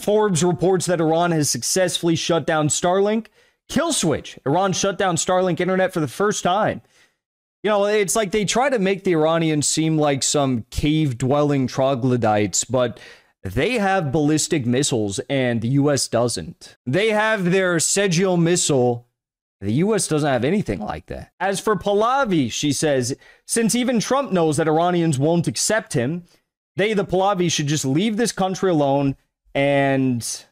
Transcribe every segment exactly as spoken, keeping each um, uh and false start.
Forbes reports that Iran has successfully shut down Starlink. Kill switch. Iran shut down Starlink internet for the first time. You know, it's like they try to make the Iranians seem like some cave-dwelling troglodytes, but they have ballistic missiles and the U S doesn't. They have their Segil missile. The U S doesn't have anything like that. As for Pahlavi, she says, since even Trump knows that Iranians won't accept him, they, the Pahlavi, should just leave this country alone and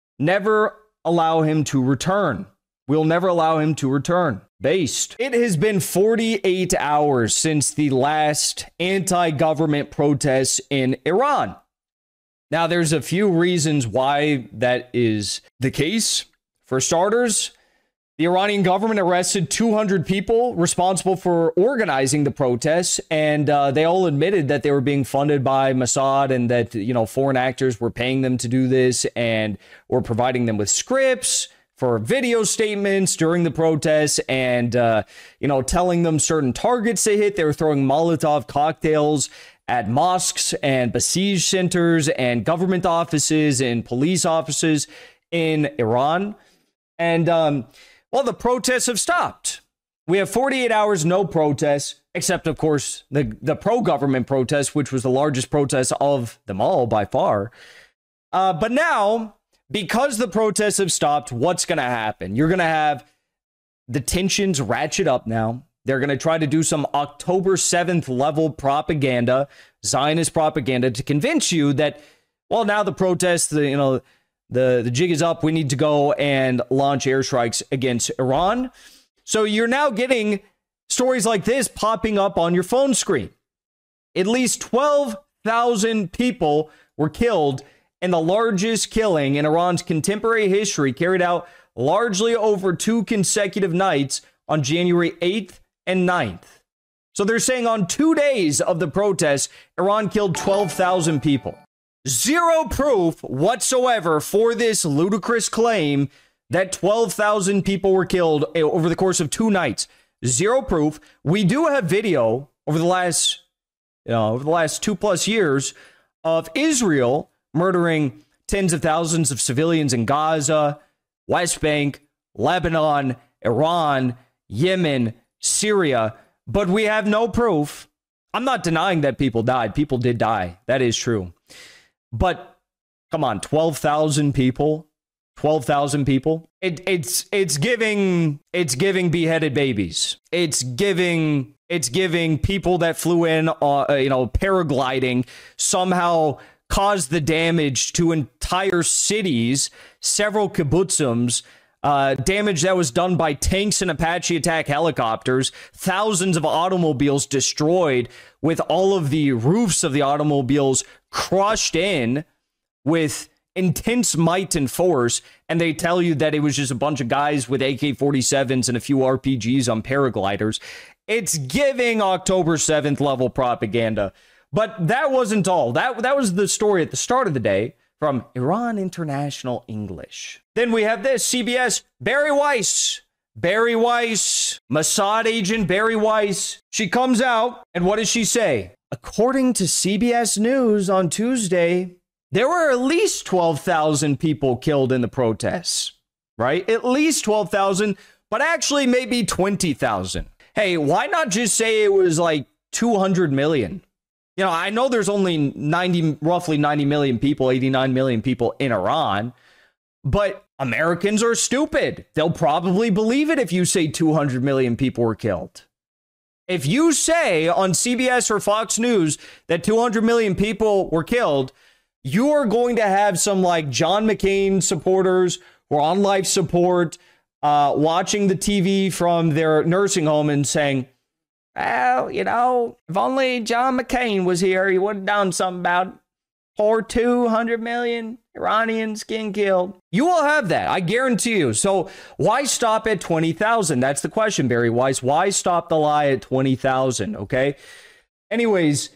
never allow him to return. We'll never allow him to return. Based. It has been forty-eight hours since the last anti-government protests in Iran. Now, there's a few reasons why that is the case. For starters, the Iranian government arrested two hundred people responsible for organizing the protests, and uh, they all admitted that they were being funded by Mossad and that, you know, foreign actors were paying them to do this and were providing them with scripts for video statements during the protests and, uh, you know, telling them certain targets to hit. They were throwing Molotov cocktails at mosques and Basij centers and government offices and police offices in Iran. And, um, well, the protests have stopped. We have forty-eight hours, no protests, except, of course, the, the pro-government protest, which was the largest protest of them all by far. Uh, but now, because the protests have stopped, what's going to happen? You're going to have the tensions ratchet up now. They're going to try to do some October seventh level propaganda, Zionist propaganda, to convince you that, well, now the protests, the, you know, the, the jig is up. We need to go and launch airstrikes against Iran. So you're now getting stories like this popping up on your phone screen. At least twelve thousand people were killed in the largest killing in Iran's contemporary history, carried out largely over two consecutive nights on January eighth and ninth. So they're saying on two days of the protests, Iran killed twelve thousand people. Zero proof whatsoever for this ludicrous claim that twelve thousand people were killed over the course of two nights. Zero proof. We do have video over the last, you know, over the last two plus years of Israel murdering tens of thousands of civilians in Gaza, West Bank, Lebanon, Iran, Yemen, Syria, but we have no proof. I'm not denying that people died. People did die. That is true. But come on, twelve thousand people, twelve thousand people. It, it's it's giving it's giving beheaded babies. It's giving it's giving people that flew in, uh, you know, paragliding somehow caused the damage to entire cities, several kibbutzim, uh, damage that was done by tanks and Apache attack helicopters, thousands of automobiles destroyed with all of the roofs of the automobiles crushed in with intense might and force. And they tell you that it was just a bunch of guys with A K forty-sevens and a few R P Gs on paragliders. It's giving October seventh level propaganda. But that wasn't all. That, that was the story at the start of the day from Iran International English. Then we have this, C B S, Bari Weiss. Bari Weiss, Mossad agent Bari Weiss. She comes out, and what does she say? According to C B S News on Tuesday, there were at least twelve thousand people killed in the protests, right? At least twelve thousand, but actually maybe twenty thousand. Hey, why not just say it was like two hundred million? You know, I know there's only ninety, roughly ninety million people, eighty-nine million people in Iran, but Americans are stupid. They'll probably believe it if you say two hundred million people were killed. If you say on C B S or Fox News that two hundred million people were killed, you are going to have some like John McCain supporters who are on life support, uh, watching the T V from their nursing home and saying, well, you know, if only John McCain was here, he would have done something about it. Poor two hundred million Iranians getting killed. You will have that, I guarantee you. So why stop at twenty thousand? That's the question, Bari Weiss. Why stop the lie at twenty thousand? Okay. Anyways,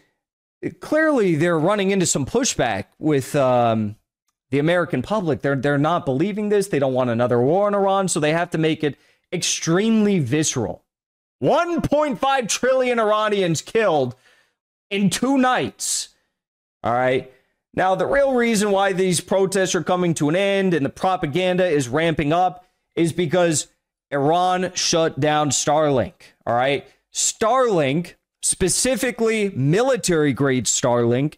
clearly they're running into some pushback with um, the American public. They're, they're not believing this. They don't want another war in Iran, so they have to make it extremely visceral. one point five trillion Iranians killed in two nights. All right. Now, the real reason why these protests are coming to an end and the propaganda is ramping up is because Iran shut down Starlink. All right. Starlink, specifically military grade Starlink,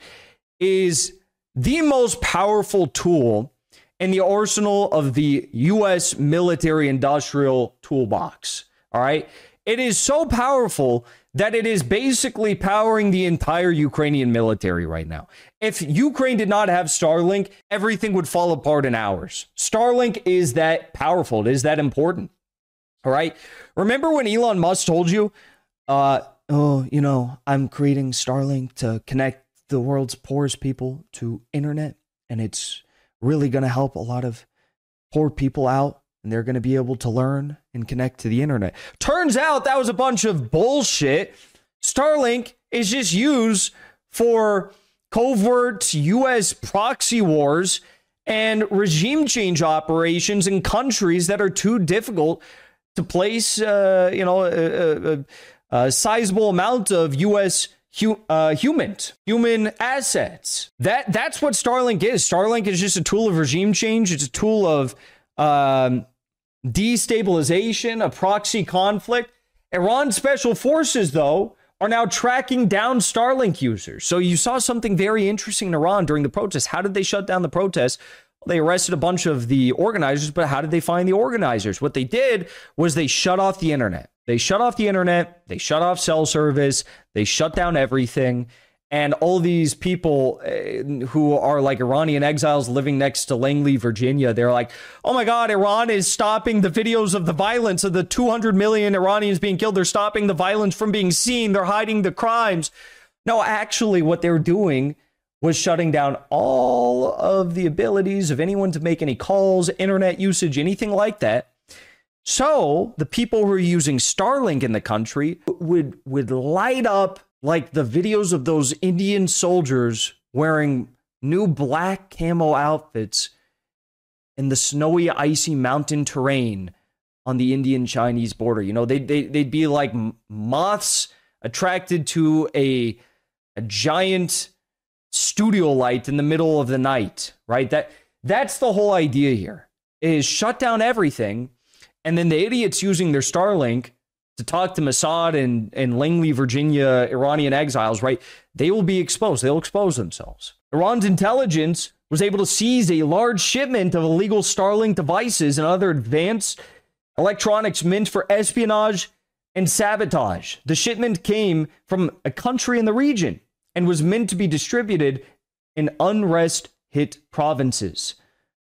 is the most powerful tool in the arsenal of the U S military industrial toolbox. All right. It is so powerful that it is basically powering the entire Ukrainian military right now. If Ukraine did not have Starlink, everything would fall apart in hours. Starlink is that powerful. It is that important. All right. Remember when Elon Musk told you, uh, oh, you know, I'm creating Starlink to connect the world's poorest people to internet, and it's really going to help a lot of poor people out, and they're going to be able to learn and connect to the internet. Turns out that was a bunch of bullshit. Starlink is just used for covert U S proxy wars and regime change operations in countries that are too difficult to place, uh, you know, a, a, a sizable amount of U S hu- uh, human human assets. That that's what Starlink is. Starlink is just a tool of regime change. It's a tool of um, destabilization, a proxy conflict. Iran special forces, though, are now tracking down Starlink users. So you saw something very interesting in Iran during the protests. How did they shut down the protests? Well, they arrested a bunch of the organizers, but how did they find the organizers? What they did was they shut off the internet. They shut off the internet. They shut off cell service. They shut down everything. And all these people uh, who are like Iranian exiles living next to Langley, Virginia, they're like, oh my God, Iran is stopping the videos of the violence of the two hundred million Iranians being killed. They're stopping the violence from being seen. They're hiding the crimes. No, actually, what they're doing was shutting down all of the abilities of anyone to make any calls, internet usage, anything like that. So the people who are using Starlink in the country would would light up like the videos of those Indian soldiers wearing new black camo outfits in the snowy, icy mountain terrain on the Indian-Chinese border. You know, they'd, they, they'd be like moths attracted to a, a giant studio light in the middle of the night, right? That that's the whole idea here, is shut down everything. And then the idiots using their Starlink to talk to Mossad and, and Langley, Virginia, Iranian exiles, right? They will be exposed. They'll expose themselves. Iran's intelligence was able to seize a large shipment of illegal Starlink devices and other advanced electronics meant for espionage and sabotage. The shipment came from a country in the region and was meant to be distributed in unrest-hit provinces.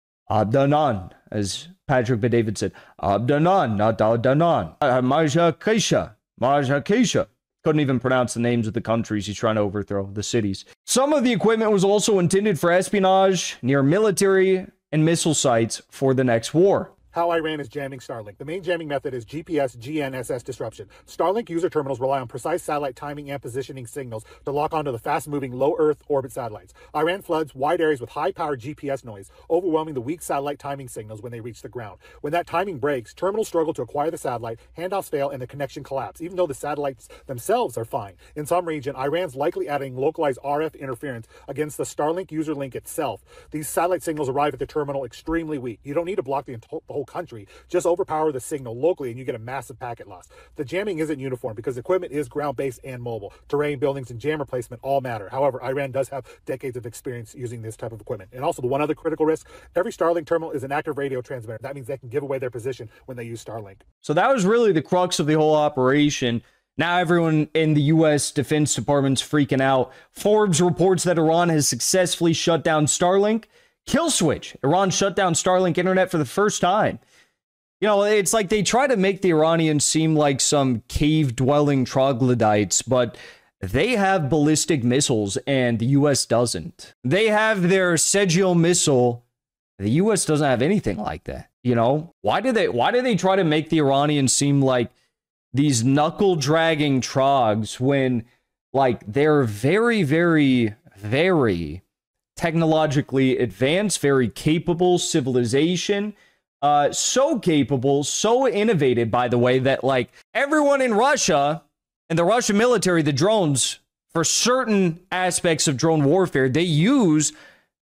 Abdanan, as Patrick Bet-David said, Abdanan, not Abdanan. Marja Keisha, Marja Keisha. Couldn't even pronounce the names of the countries he's trying to overthrow, the cities. Some of the equipment was also intended for espionage near military and missile sites for the next war. How Iran is jamming Starlink. The main jamming method is G P S G N S S disruption. Starlink user terminals rely on precise satellite timing and positioning signals to lock onto the fast-moving low Earth orbit satellites. Iran floods wide areas with high-powered G P S noise, overwhelming the weak satellite timing signals when they reach the ground. When that timing breaks, terminals struggle to acquire the satellite, handoffs fail, and the connection collapse, even though the satellites themselves are fine. In some region, Iran's likely adding localized R F interference against the Starlink user link itself. These satellite signals arrive at the terminal extremely weak. You don't need to block the, the whole country. Just overpower the signal locally and you get a massive packet loss. The jamming isn't uniform because equipment is ground-based and mobile. Terrain, buildings, and jam replacement all matter. However, Iran does have decades of experience using this type of equipment. And also, the one other critical risk, every Starlink terminal is an active radio transmitter. That means they can give away their position when they use Starlink. So that was really the crux of the whole operation. Now everyone in the U S Defense Department's freaking out. Forbes reports that Iran has successfully shut down Starlink. Kill switch. Iran shut down Starlink internet for the first time. You know, it's like they try to make the Iranians seem like some cave-dwelling troglodytes, but they have ballistic missiles and the U S doesn't. They have their Segil missile. The U S doesn't have anything like that. You know, why do they why do they try to make the Iranians seem like these knuckle-dragging trogs when, like, they're very, very, very technologically advanced, very capable civilization? Uh, so capable, so innovative, by the way, that like everyone in Russia and the Russian military, the drones, for certain aspects of drone warfare, they use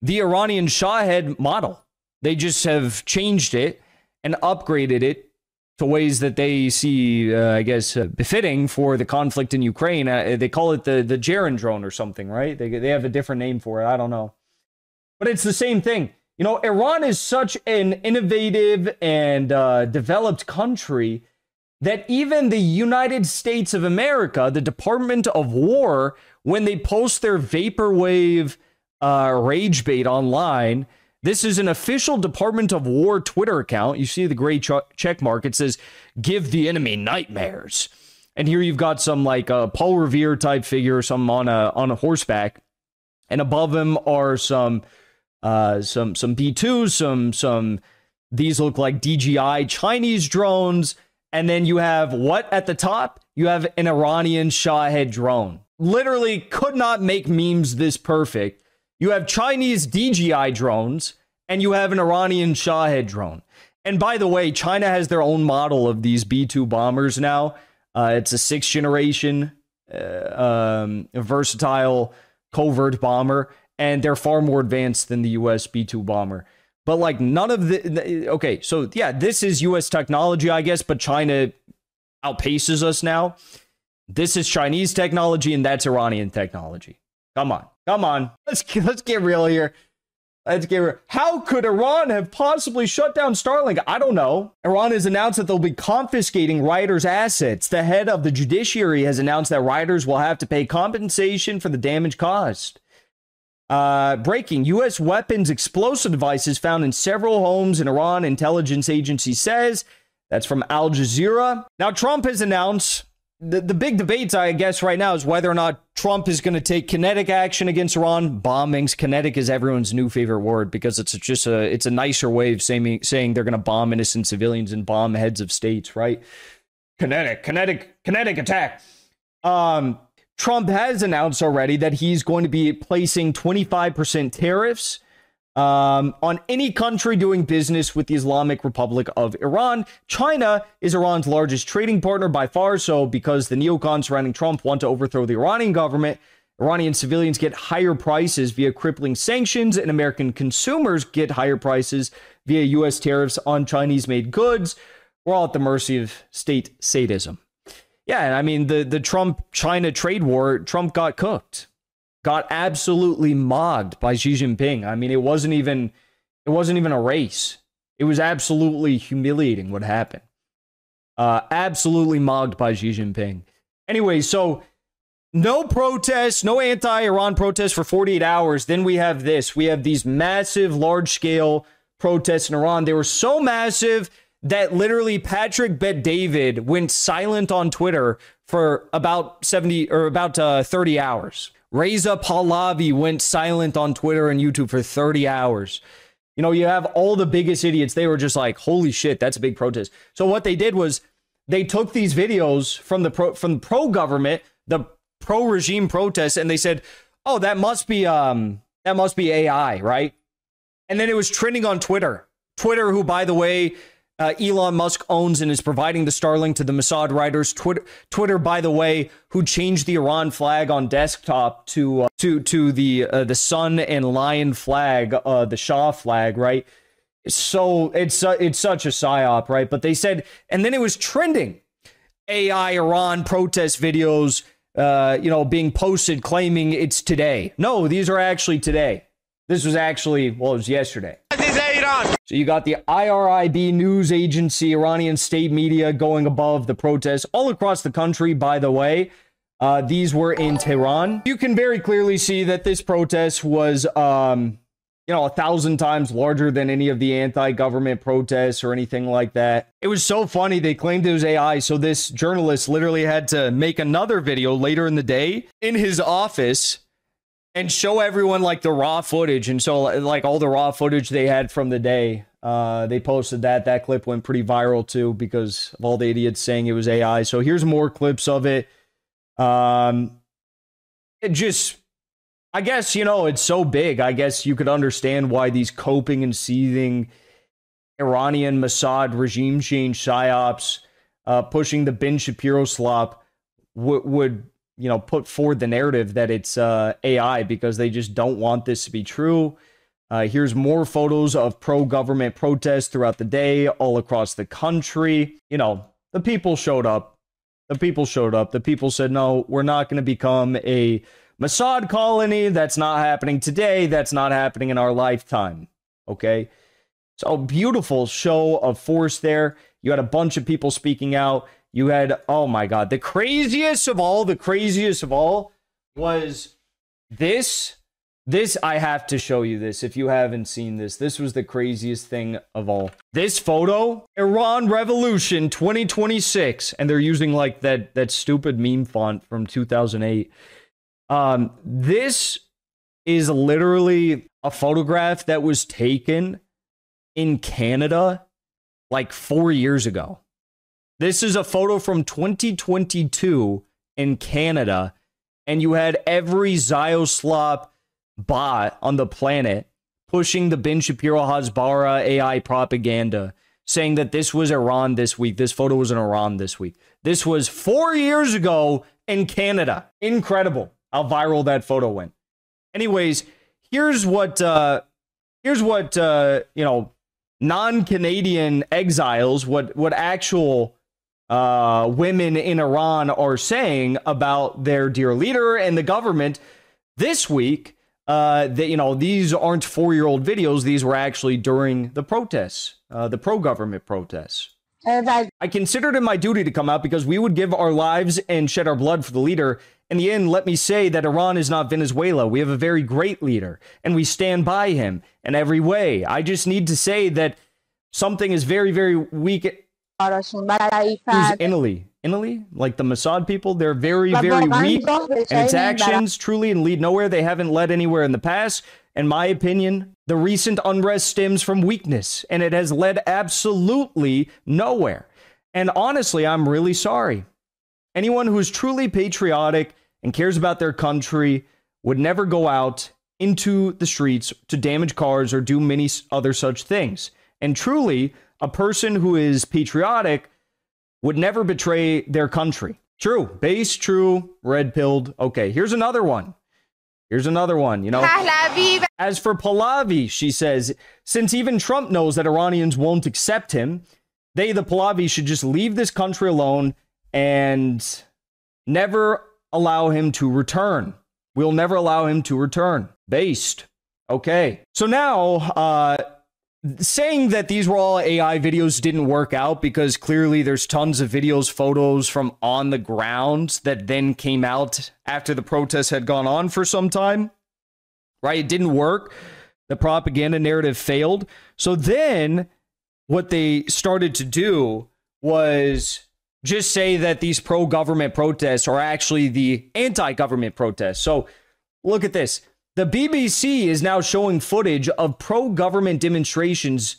the Iranian Shahed model. They just have changed it and upgraded it to ways that they see, uh, I guess, uh, befitting for the conflict in Ukraine. Uh, they call it the, the Jaren drone or something, right? They, they have a different name for it. I don't know. But it's the same thing. You know, Iran is such an innovative and uh, developed country that even the United States of America, the Department of War, when they post their vaporwave uh, rage bait online, this is an official Department of War Twitter account. You see the gray ch- check mark. It says, give the enemy nightmares. And here you've got some like a Paul Revere type figure, some on a on a horseback. And above him are some uh, some some B twos, some some these look like D J I Chinese drones. And then you have what at the top? You have an Iranian Shahed drone. Literally could not make memes this perfect. You have Chinese D J I drones, and you have an Iranian Shahed drone. And by the way, China has their own model of these B two bombers now. Uh, it's a sixth generation uh, um, versatile covert bomber, and they're far more advanced than the U S B two bomber. But like none of the, the okay, so yeah, this is U S technology, I guess, but China outpaces us now. This is Chinese technology, and that's Iranian technology. Come on, come on, let's let's get real here. Let's get real. How could Iran have possibly shut down Starlink? I don't know. Iran has announced that they'll be confiscating rioters' assets. The head of the judiciary has announced that rioters will have to pay compensation for the damage caused. Uh, breaking, U S weapons explosive devices found in several homes in Iran, intelligence agency says. That's from Al Jazeera. Now, Trump has announced, the, the big debates, I guess, right now is whether or not Trump is going to take kinetic action against Iran. Bombings. Kinetic is everyone's new favorite word because it's just a, it's a nicer way of saying, saying they're going to bomb innocent civilians and bomb heads of states, right? Kinetic, kinetic, kinetic attack. Um, Trump has announced already that he's going to be placing twenty-five percent tariffs um, on any country doing business with the Islamic Republic of Iran. China is Iran's largest trading partner by far, so because the neocons surrounding Trump want to overthrow the Iranian government, Iranian civilians get higher prices via crippling sanctions, and American consumers get higher prices via U S tariffs on Chinese-made goods. We're all at the mercy of state sadism. Yeah, and I mean, the, the Trump-China trade war, Trump got cooked. Got absolutely mogged by Xi Jinping. I mean, it wasn't even it wasn't even a race. It was absolutely humiliating what happened. Uh, absolutely mogged by Xi Jinping. Anyway, so no protests, no anti-Iran protests for forty-eight hours. Then we have this. We have these massive, large-scale protests in Iran. They were so massive that literally Patrick Bet-David went silent on Twitter for about seventy or about uh, thirty hours. Reza Pahlavi went silent on Twitter and YouTube for thirty hours. You know, you have all the biggest idiots. They were just like, holy shit, that's a big protest. So what they did was they took these videos from the pro from the pro-government, the pro-regime protests, and they said, oh, that must be um that must be A I, right? And then it was trending on Twitter. Twitter, who, by the way, Uh, Elon Musk owns and is providing the Starlink to the Mossad writers. Twitter, Twitter, by the way, who changed the Iran flag on desktop to uh, to to the uh, the sun and lion flag, uh, the Shah flag, right? So it's uh, it's such a psyop, right? But they said, and then it was trending. A I Iran protest videos, uh, you know, being posted claiming it's today. No, these are actually today. This was actually, well, it was yesterday. So you got the I R I B news agency, Iranian state media going above the protests all across the country, by the way. Uh, these were in Tehran. You can very clearly see that this protest was, um, you know, a thousand times larger than any of the anti-government protests or anything like that. It was so funny. They claimed it was A I. So this journalist literally had to make another video later in the day in his office and show everyone like the raw footage. And so like all the raw footage they had from the day, uh, they posted that. That clip went pretty viral too because of all the idiots saying it was A I. So here's more clips of it. Um, it just, I guess, you know, it's so big. I guess you could understand why these coping and seething Iranian Mossad regime change psyops, uh, pushing the Ben Shapiro slop w- would, you know, put forward the narrative that it's uh, A I because they just don't want this to be true. Uh, here's more photos of pro-government protests throughout the day all across the country. You know, the people showed up. The people showed up. The people said, no, we're not going to become a Mossad colony. That's not happening today. That's not happening in our lifetime. Okay? So beautiful show of force there. You had a bunch of people speaking out. You had, oh my God, the craziest of all, the craziest of all was this. This, I have to show you this if you haven't seen this. This was the craziest thing of all. This photo, Iran Revolution twenty twenty-six. And they're using like that, that stupid meme font from two thousand eight. Um, this is literally a photograph that was taken in Canada like four years ago. This is a photo from twenty twenty-two in Canada. And you had every Zioslop bot on the planet pushing the Ben Shapiro Hasbara A I propaganda, saying that this was Iran this week. This photo was in Iran this week. This was four years ago in Canada. Incredible how viral that photo went. Anyways, here's what uh, here's what uh, you know, non-Canadian exiles, what what actual uh, women in Iran are saying about their dear leader and the government this week. Uh, that, you know, these aren't four-year-old videos. These were actually during the protests, uh, the pro-government protests. I considered it my duty to come out because we would give our lives and shed our blood for the leader. In the end, let me say that Iran is not Venezuela. We have a very great leader, and we stand by him in every way. I just need to say that something is very, very weak. Who's Italy? Italy? Like the Mossad people? They're very, very weak in its actions, truly, and lead nowhere. They haven't led anywhere in the past. In my opinion, the recent unrest stems from weakness, and it has led absolutely nowhere. And honestly, I'm really sorry. Anyone who is truly patriotic and cares about their country would never go out into the streets to damage cars or do many other such things. And truly, a person who is patriotic would never betray their country. True. Base, true, red-pilled. Okay, here's another one. Here's another one, you know. As for Pahlavi, she says, since even Trump knows that Iranians won't accept him, they, the Pahlavi, should just leave this country alone and never allow him to return. We'll never allow him to return. Based. Okay. So now, uh... saying that these were all A I videos didn't work out because clearly there's tons of videos, photos from on the ground that then came out after the protests had gone on for some time, right? It didn't work. The propaganda narrative failed. So then what they started to do was just say that these pro-government protests are actually the anti-government protests. So look at this. The B B C is now showing footage of pro-government demonstrations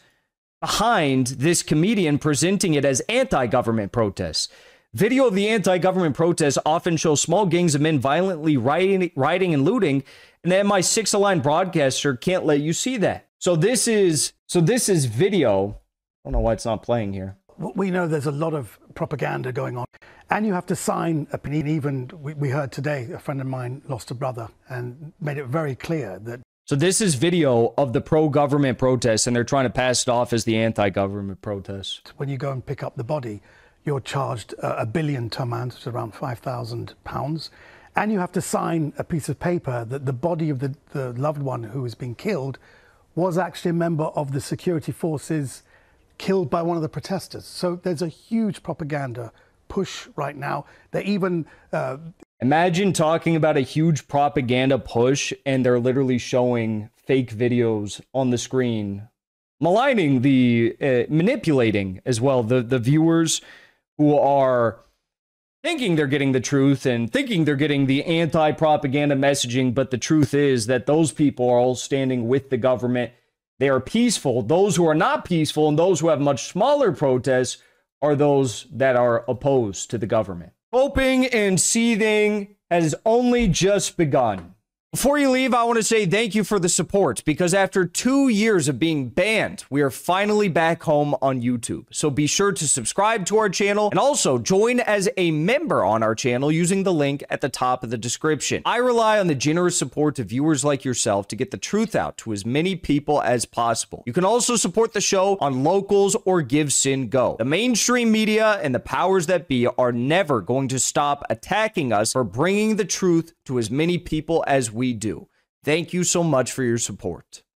behind this comedian presenting it as anti-government protests. Video of the anti-government protests often shows small gangs of men violently rioting, rioting and looting, and the M I six aligned broadcaster can't let you see that. So this is so this is video. I don't know why it's not playing here. We know there's a lot of propaganda going on, and you have to sign a opinion. Even we, we heard today, a friend of mine lost a brother and made it very clear that. So this is video of the pro-government protests, and they're trying to pass it off as the anti-government protests. When you go and pick up the body, you're charged a, a billion tomans, which is around five thousand pounds, and you have to sign a piece of paper that the body of the, the loved one who has been killed was actually a member of the security forces killed by one of the protesters. So there's a huge propaganda push right now. They even... Uh... Imagine talking about a huge propaganda push and they're literally showing fake videos on the screen, maligning the, uh, manipulating as well, the, the viewers who are thinking they're getting the truth and thinking they're getting the anti-propaganda messaging, but the truth is that those people are all standing with the government. They are peaceful. Those who are not peaceful and those who have much smaller protests are those that are opposed to the government. Hoping and seething has only just begun. Before you leave, I want to say thank you for the support, because after two years of being banned, we are finally back home on YouTube. So be sure to subscribe to our channel and also join as a member on our channel using the link at the top of the description. I rely on the generous support of viewers like yourself to get the truth out to as many people as possible. You can also support the show on Locals or GiveSendGo. The mainstream media and the powers that be are never going to stop attacking us for bringing the truth to as many people as we do. Thank you so much for your support.